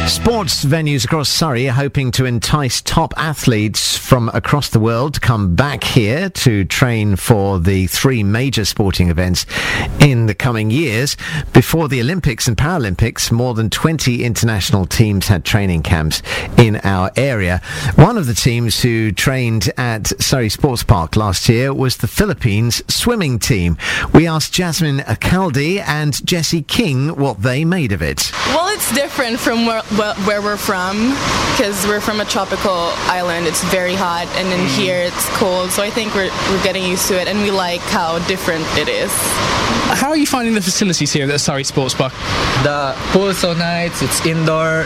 Sports venues across Surrey are hoping to entice top athletes from across the world to come back here to train for the three major sporting events in the coming years. Before the Olympics and Paralympics, more than 20 international teams had training camps in our area. One of the teams who trained at Surrey Sports Park last year was the Philippines swimming team. We asked Jasmine Akaldi and Jessie King what they made of it. Well, it's different from where we're from, because we're from a tropical island. It's very hot, and in here it's cold, so I think we're getting used to it, and we like how different it is. How are you finding the facilities here at Surrey Sports Park? The pool is so nice. It's indoor.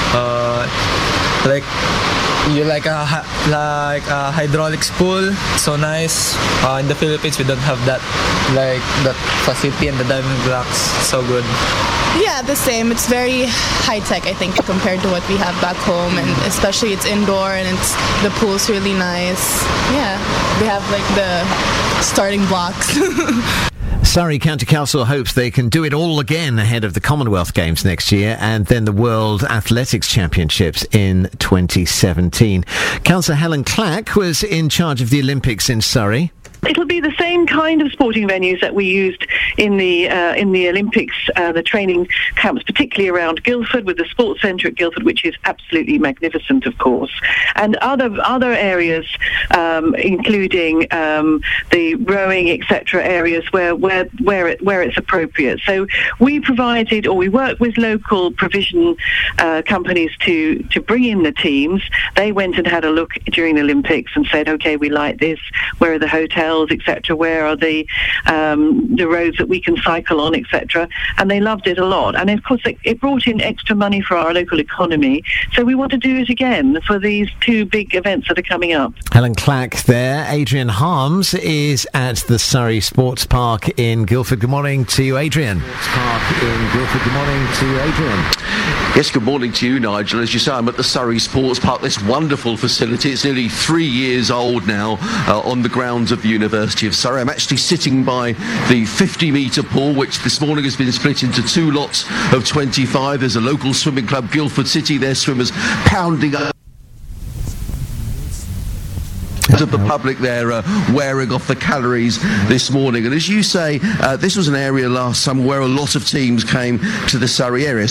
You like a hydraulics pool, so nice. In the Philippines, we don't have that facility, and the diving blocks, so good. Yeah, the same. It's very high-tech, I think, compared to what we have back home, and especially it's indoor, and the pool's really nice. Yeah, we have the starting blocks. Surrey County Council hopes they can do it all again ahead of the Commonwealth Games next year and then the World Athletics Championships in 2017. Councillor Helen Clack was in charge of the Olympics in Surrey. It'll be the same kind of sporting venues that we used in the Olympics, the training camps, particularly around Guildford, with the Sports Centre at Guildford, which is absolutely magnificent, of course, and other areas, including the rowing, etc., areas where it's appropriate. So we worked with local provision companies to bring in the teams. They went and had a look during the Olympics and said, okay, we like this. Where are the hotels, etc.? Where are the roads that we can cycle on, etc.? And they loved it a lot. And of course, it brought in extra money for our local economy. So we want to do it again for these two big events that are coming up. Helen Clack there. Adrian Harms is at the Surrey Sports Park in Guildford. Good morning to you, Adrian. Sports Park in Guildford. Good morning to you, Adrian. Yes, good morning to you, Nigel. As you say, I'm at the Surrey Sports Park, this wonderful facility. It's nearly 3 years old now, on the grounds of the University of Surrey. I'm actually sitting by the 50-metre pool, which this morning has been split into two lots of 25. There's a local swimming club, Guildford City. Their swimmers pounding up of the public there wearing off the calories this morning. And as you say, this was an area last summer where a lot of teams came to the Surrey area.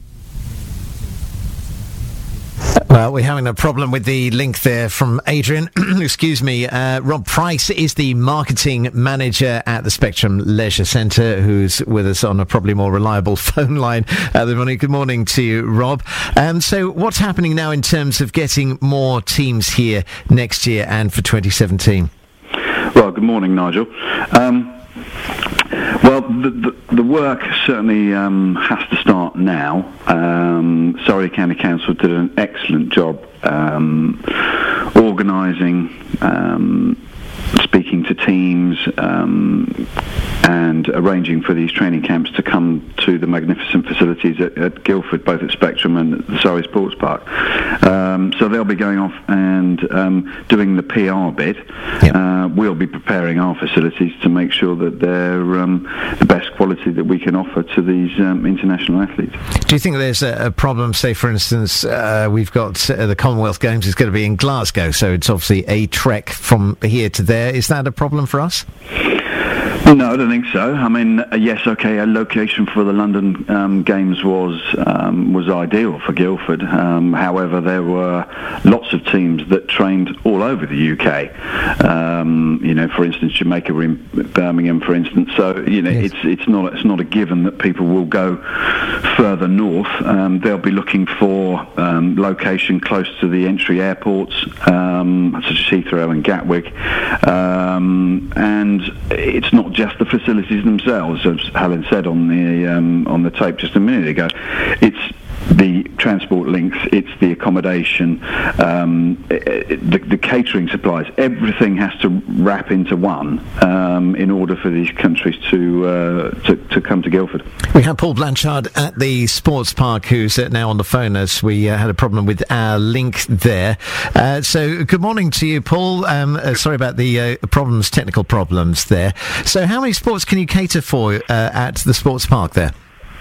Well, we're having a problem with the link there from Adrian. Excuse me. Rob Price is the marketing manager at the Spectrum Leisure Centre, who's with us on a probably more reliable phone line this morning. Good morning to you, Rob. So what's happening now in terms of getting more teams here next year and for 2017? Well, good morning, Nigel. Well, the work certainly has to start now. Surrey County Council did an excellent job organising, speaking to teams, and arranging for these training camps to come to the magnificent facilities at Guildford, both at Spectrum and at the Surrey Sports Park. So they'll be going off and doing the PR bit. Yep. We'll be preparing our facilities to make sure that they're the best quality that we can offer to these international athletes. Do you think there's a problem, say, for instance, we've got the Commonwealth Games is going to be in Glasgow, so it's obviously a trek from here to there. Is that a problem for us? No, I don't think so. I mean, yes, okay, a location for the London Games was ideal for Guildford. However, there were lots of teams that trained all over the UK. For instance, Jamaica were in Birmingham, for instance. So, yes. it's not a given that people will go further north. They'll be looking for location close to the entry airports, such as Heathrow and Gatwick. And it's not just the facilities themselves, as Helen said on the tape just a minute ago. It's the transport links, it's the accommodation, the catering supplies. Everything has to wrap into one in order for these countries to come to Guildford. We have Paul Blanchard at the Sports Park, who's now on the phone as we had a problem with our link there. So good morning to you, Paul. Sorry about the technical problems there. So how many sports can you cater for at the Sports Park there?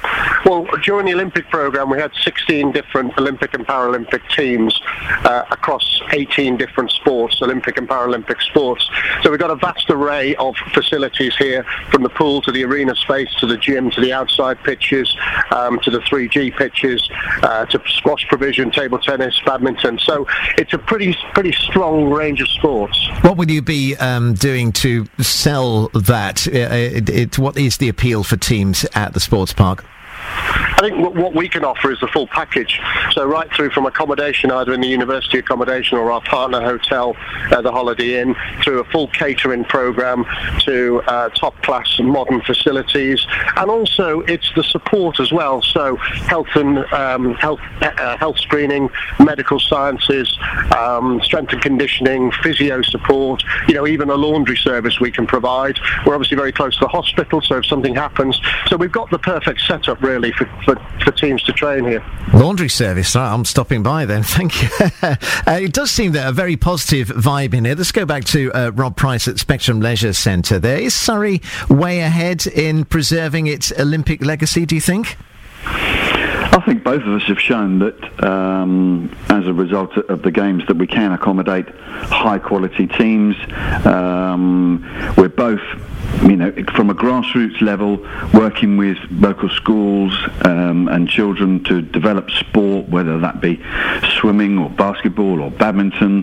Well, during the Olympic programme, we had 16 different Olympic and Paralympic teams across 18 different sports, Olympic and Paralympic sports. So we've got a vast array of facilities here, from the pool to the arena space to the gym to the outside pitches to the 3G pitches to squash provision, table tennis, badminton. So it's a pretty strong range of sports. What will you be doing to sell that? What is the appeal for teams at the sports park? I think what we can offer is the full package. So right through from accommodation, either in the university accommodation or our partner hotel, the Holiday Inn, through a full catering programme to top-class modern facilities. And also it's the support as well. So health and health screening, medical sciences, strength and conditioning, physio support, even a laundry service we can provide. We're obviously very close to the hospital, so if something happens. So we've got the perfect setup, really, for teams to train here. Laundry service, I'm stopping by then, thank you. It does seem that a very positive vibe in here. Let's go back to Rob Price at Spectrum Leisure Centre there. Is Surrey way ahead in preserving its Olympic legacy, do you think? I think both of us have shown that as a result of the games that we can accommodate high quality teams. We're both, from a grassroots level, working with local schools and children to develop sport, whether that be swimming or basketball or badminton.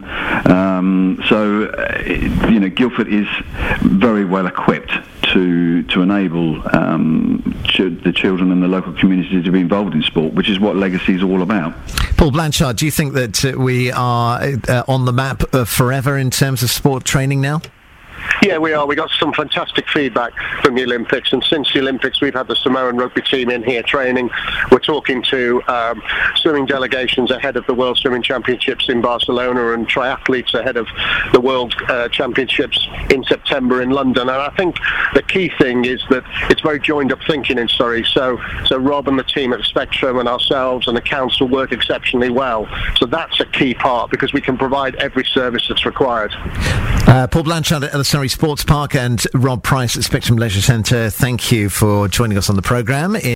Guildford is very well equipped to enable the children and the local community to be involved in sport, which is what Legacy is all about. Paul Blanchard, do you think that we are on the map forever in terms of sport training now? Yeah, we are. We got some fantastic feedback from the Olympics, and since the Olympics we've had the Samoan rugby team in here training. We're talking to swimming delegations ahead of the World Swimming Championships in Barcelona and triathletes ahead of the World Championships in September in London. And I think the key thing is that it's very joined up thinking in Surrey. So Rob and the team at Spectrum and ourselves and the council work exceptionally well. So that's a key part, because we can provide every service that's required. Paul Blanchard at the Surrey Sports Park and Rob Price at Spectrum Leisure Centre, thank you for joining us on the programme.